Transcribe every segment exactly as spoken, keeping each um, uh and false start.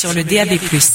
sur le D A B plus.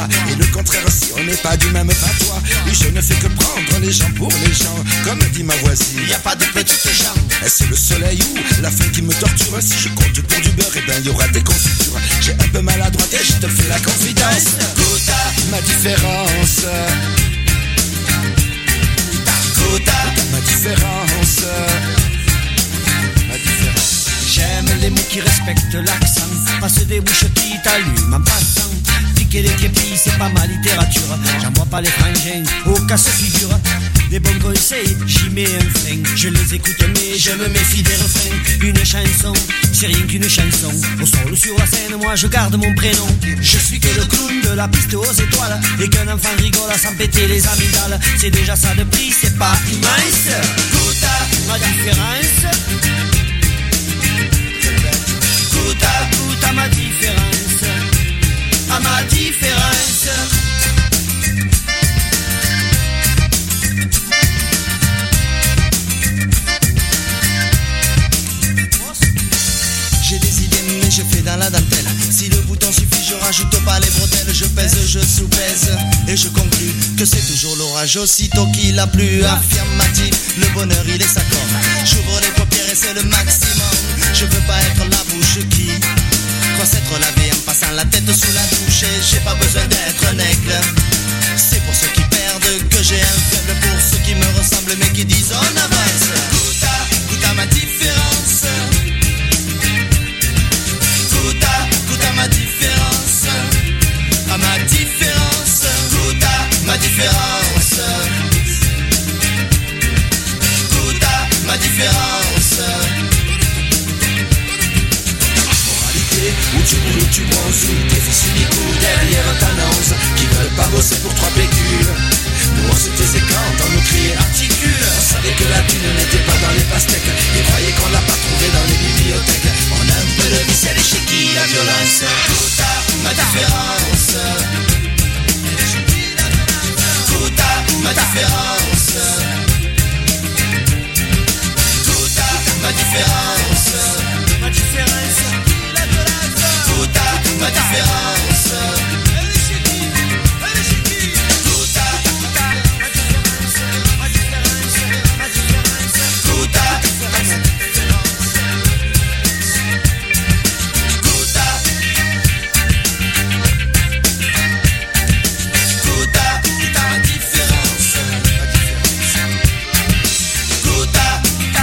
moi. Et le contraire si on n'est pas du même patois. Et je ne fais que prendre les gens pour les gens. Comme dit ma voisine, y a pas de petites gens. C'est le soleil ou la faim qui me torture. Si je compte pour du beurre, et ben y aura des confitures. J'ai un peu mal à droite et je te fais la confidence. Goûte à ma différence. Goûte à ma différence. Ma différence. J'aime les mots qui respectent l'accent. Pas ceux des bouches qui t'allument en passant. Piquer des képis, c'est pas ma littérature. J'en vois pas les frangins au casse-figure. Des bons conseils, j'y mets un frein. Je les écoute mais je me méfie des refrains. Une chanson, c'est rien qu'une chanson. Au sol ou sur la scène, moi je garde mon prénom. Je suis que le clown de la piste aux étoiles. Et qu'un enfant rigole à s'en péter les amygdales. C'est déjà ça de prix, c'est pas immense. Goûte à ma différence. Goûte à, goûte à ma différence. À ma différence. J'ai des idées mais je fais dans la dentelle. Si le bouton suffit je rajoute pas les bretelles. Je pèse, je sous-pèse et je conclus que c'est toujours l'orage aussitôt qu'il a plu. Affirmatif, le bonheur il est sa com. J'ouvre les paupières et c'est le maximum. Je veux pas être la bouche qui croit s'être lavé en passant la tête sous la douche. Et j'ai pas besoin d'être un aigle. C'est pour ceux qui perdent que j'ai un faible. Pour ceux qui me ressemblent mais qui disent on avance. Goûte à, goûte à ma différence. Goûte à, goûte à ma différence. À ma différence. Goûte à ma différence. Goûte à ma différence. Où tu roules, tu bronzes, ou tes fils uniques ou derrière t'annonce qui veulent pas bosser pour trois pécules. Nous on se taisait quand on nous criait articule. On savait que la thune n'était pas dans les pastèques et croyait qu'on l'a pas trouvé dans les bibliothèques. On a un peu de vis, elle est chez qui la violence. Goûte à ma différence. Goûte à ma différence. Goûte à ma différence. Ma différence. Goûte à ma différence. Elle est chez qui? Elle est chez qui? Goûte à ma différence. Ma différence. Ma différence. Goûte à ma différence. Goûte à Goûte à ma différence. Goûte à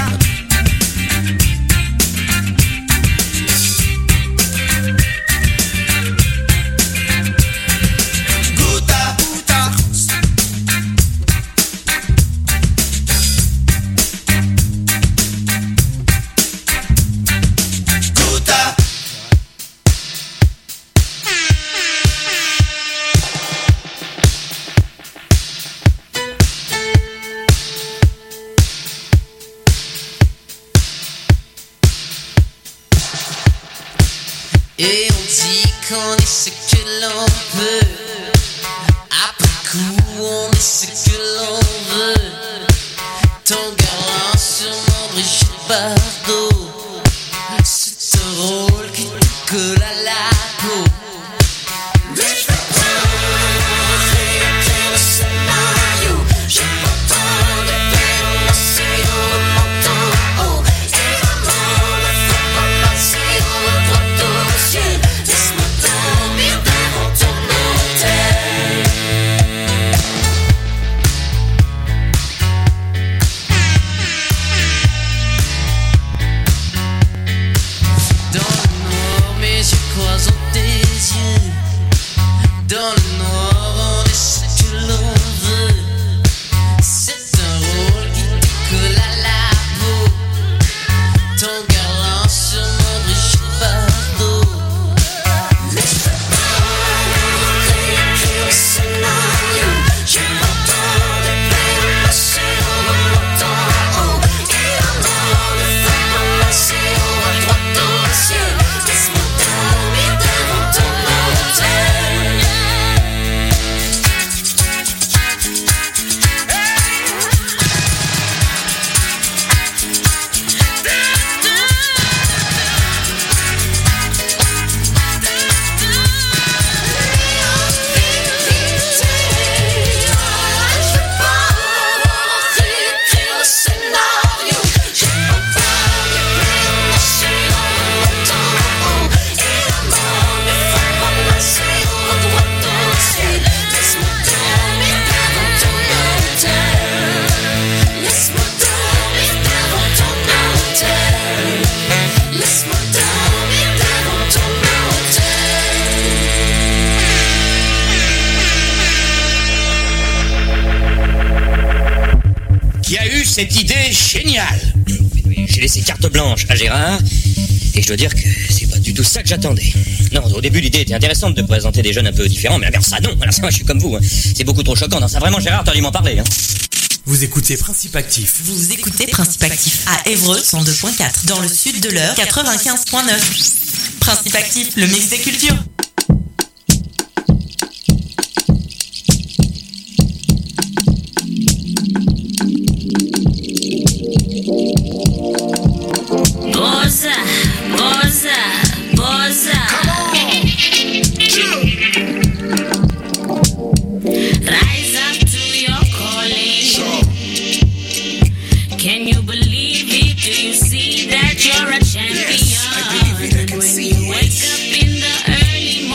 Et on dit qu'on est ce que l'on veut. Après coup, on est ce que l'on veut. Ton galant sur mon Brigitte Bardot. C'est un rôle qui te colle à la peau. Mais je veux pas réécrire le scénario. J'ai pas le temps de dénoncer au menton. Oh, évidemment, ne faut pas passer au droit au ciel. Laisse-moi dormir devant ton hôtel. cette idée géniale. J'ai laissé carte blanche à Gérard, et je dois dire que c'est pas du tout ça que j'attendais. Non, au début, l'idée était intéressante de présenter des jeunes un peu différents, mais alors ça, non. Alors ça, moi, je suis comme vous. Hein. C'est beaucoup trop choquant. Non, ça, vraiment, Gérard, t'as dû m'en parler. Hein. Vous écoutez Principe Actif. Vous écoutez Principe Actif à Évreux cent deux point quatre, dans le sud de l'Eure quatre-vingt-quinze point neuf. Principe Actif, le mix des cultures. Boza, boza, boza. Rise up to your calling. Can you believe it? Do you see that you're a champion? Yes, I believe it. I can see it. Wake up in the early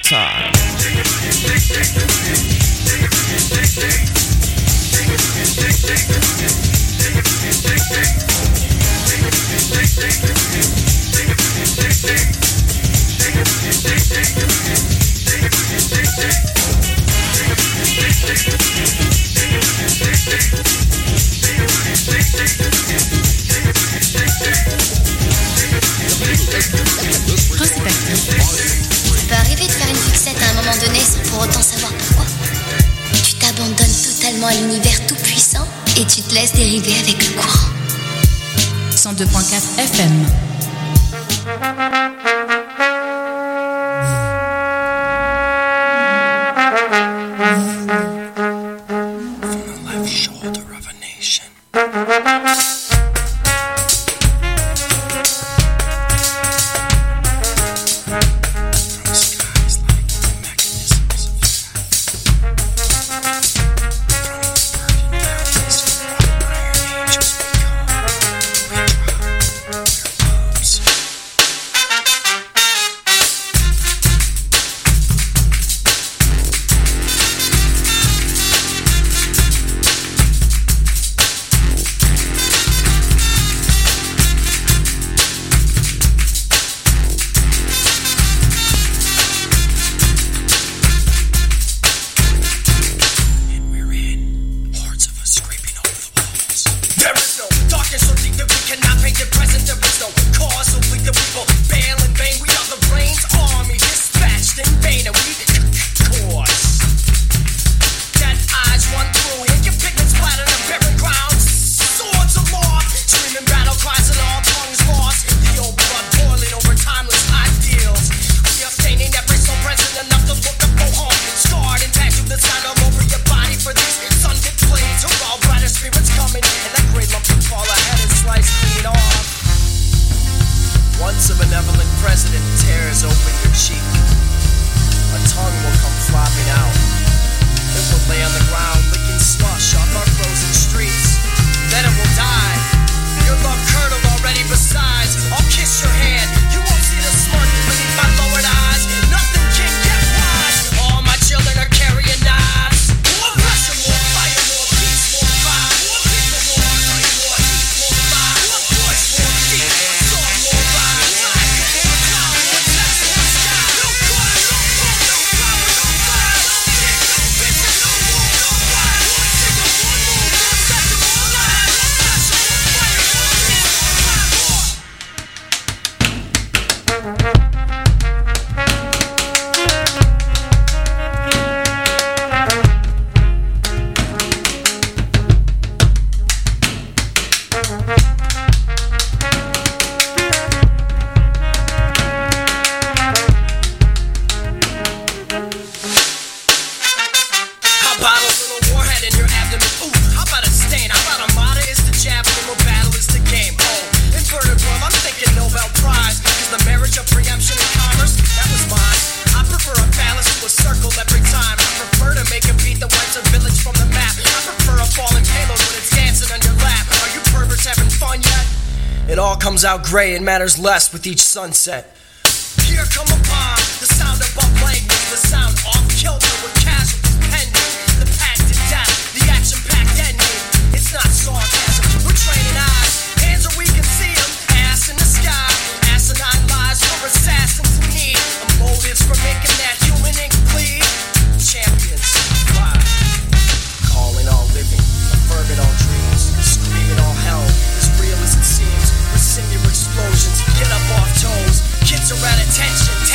time. Principe actif. Ça peut arriver de faire une fixette à un moment donné sans pour autant savoir pourquoi. Tu t'abandonnes totalement à l'univers tout puissant et tu te laisses dériver avec le courant. cent deux virgule quatre F M. Out gray, it matters less with each sunset. Here come upon the sound of buck language, the sound off kilter with casualties pending, the packed to death, the action-packed ending. It's not sarcasm, we're training eyes, hands where we can see them, ass in the sky, asinine lies for assassins who need motives for making that human ink bleed. Champions fly, calling all living, affirming all dreams, screaming all hell, as real as it seems. Send your explosions, get up off toes. Kids are at attention.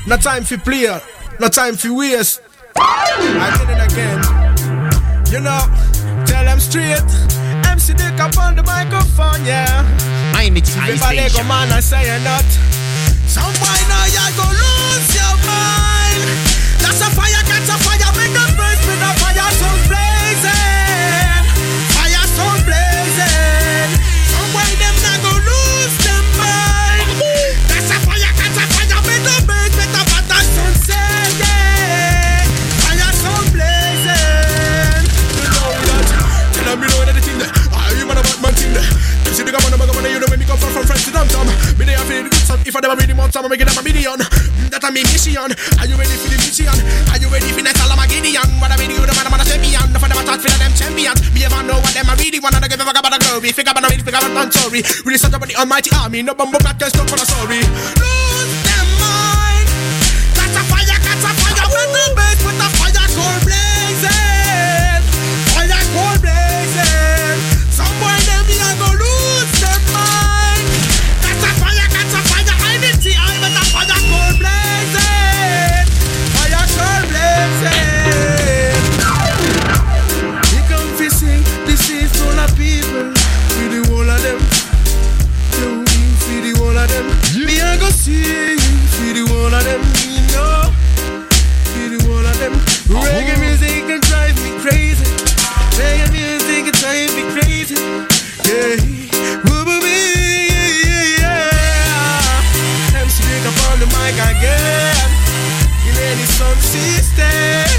No time for play, no time for waste. I did it again. You know, tell them straight. M C Dick up on the microphone, yeah. I mix I If I Lego man, I say you're not. Some boy now you go lose your mind. That's a fire, catch a fire, make a burst with a fire so blazing. Fire so blazing. Some boy them now go lose their mind. That's a fire, catch a fire, make a burst with a fire so blazing. Fire so blazing. You know that. Tell me know anything there. I am a bad man thing there. You see the government, I'm gonna you know when me come from from France to Dom Tom. Me they feel the good stuff. If I never read the month, I'm making up a million. That I mean mission. Are you ready for the mission? Are you ready for next Alamagidian? What I mean you the man I'm a champion. No for them I talk for them champions. Me ever know what them I really wanna give a fuck about a glory. Figure about a real figure about sorry. Really such about the almighty army. No bumbo back can stop for a sorry. Lose them mind. Catch a fire, catch a fire. With the base with the fire core blazing. Fire core blazing. Some boy them me I go lose them mind. Catch a fire, catch a fire. I need to I with the fire core blazing. Fire core blazing. He come to sing. This is full of people. For the whole of them. You for the whole of them. Me I go sing. For the whole of them. You know. For the whole of them. Reggae music can drive me crazy. Reggae music can drive me crazy. Yeah. Woo boo bee. Yeah. M C Dick up on the mic again. In any sound system.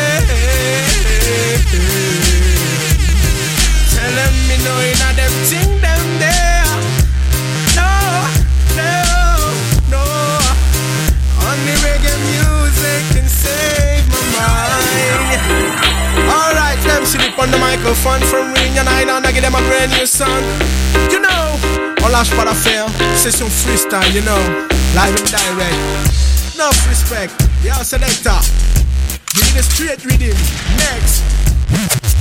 Tell them me know you know them thing them there. No, no, no. Only reggae music can save my mind. Alright, M C Dick on the microphone from Ring and I don't give them a brand new song. You know, on lâche pas l'affaire, session freestyle, you know, live and direct. Enough respect, yo selector. Give me the straight rhythm. Next.